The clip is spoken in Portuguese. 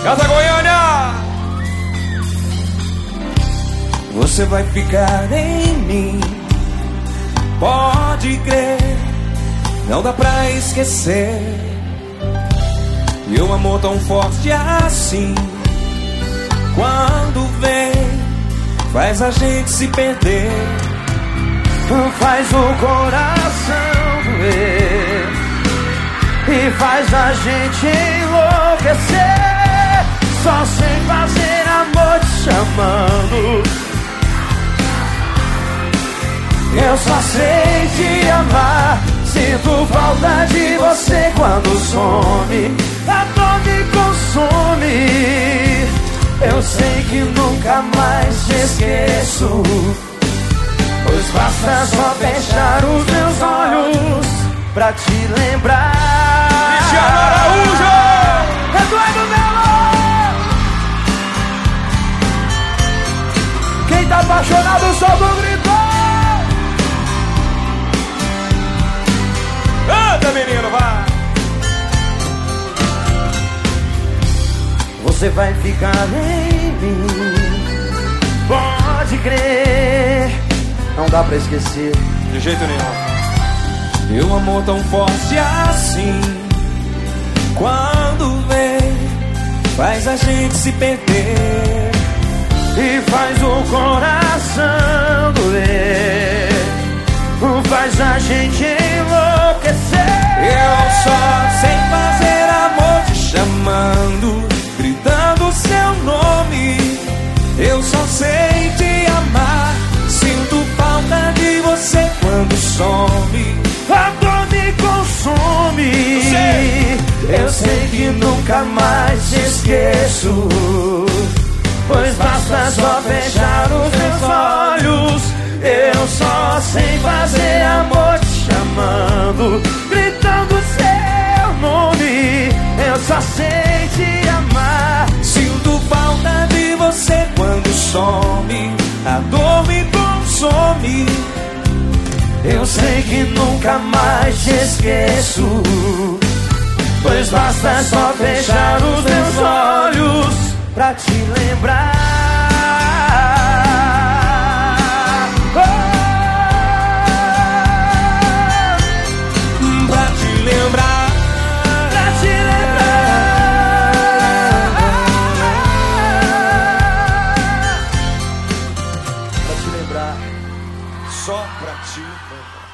Casa Goiânia! Você vai ficar em mim, pode crer, não dá pra esquecer. E um amor tão forte assim, quando vem, faz a gente se perder. Faz o coração doer e faz a gente enlouquecer. Só sem fazer amor te chamando. Eu só sei te amar. Sinto falta de você quando some. A dor me consome. Eu sei que nunca mais te esqueço, pois basta só fechar os meus olhos pra te lembrar. Cristiano Araújo! Eduardo Melo! Quem tá apaixonado só do gritar. Anda, menino, vai! Você vai ficar em mim, pode crer, não dá pra esquecer. De jeito nenhum. E um amor tão forte assim, quando vem, faz a gente se perder. E faz o coração doer, faz a gente enlouquecer. Eu só sei fazer amor te chamando, gritando seu nome. Eu só sei te amar. Sinto falta de você quando some. A dor me consome. Eu sei que nunca mais te esqueço, pois basta só fechar os meus olhos. Eu só sei fazer amor te chamando, gritando seu nome. Eu só sei te amar. Sinto falta de você quando some. A dor me consome. Eu sei que nunca mais te esqueço, pois basta só fechar os meus olhos pra te lembrar. Pra te lembrar. Pra te lembrar. Só pra te lembrar.